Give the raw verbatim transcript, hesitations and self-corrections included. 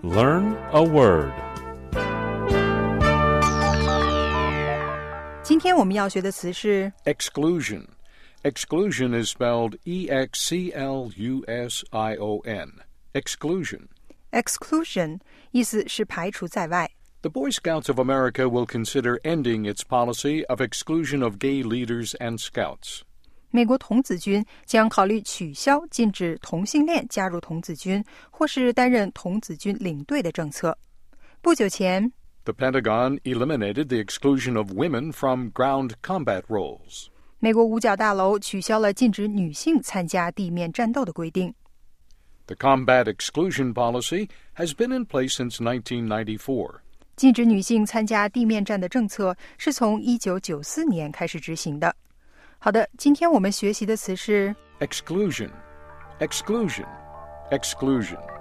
Learn a word. 今天我们要学的词是 Exclusion. Exclusion is spelled E X C L U S I O N. Exclusion. exclusion， 意思是排除在外。 The Boy Scouts of America will consider ending its policy of exclusion of gay leaders and scouts. 美国童子军将考虑取消禁止同性恋加入童子军或是担任童子军领队的政策。不久前 The Pentagon eliminated the exclusion of women from ground combat roles. 美国五角大楼取消了禁止女性参加地面战斗的规定。 The combat exclusion policy has been in place since nineteen ninety-four. 禁止女性参加地面战的政策是从一九九四年开始执行的。好的，今天我们学习的词是 Exclusion. Exclusion. Exclusion.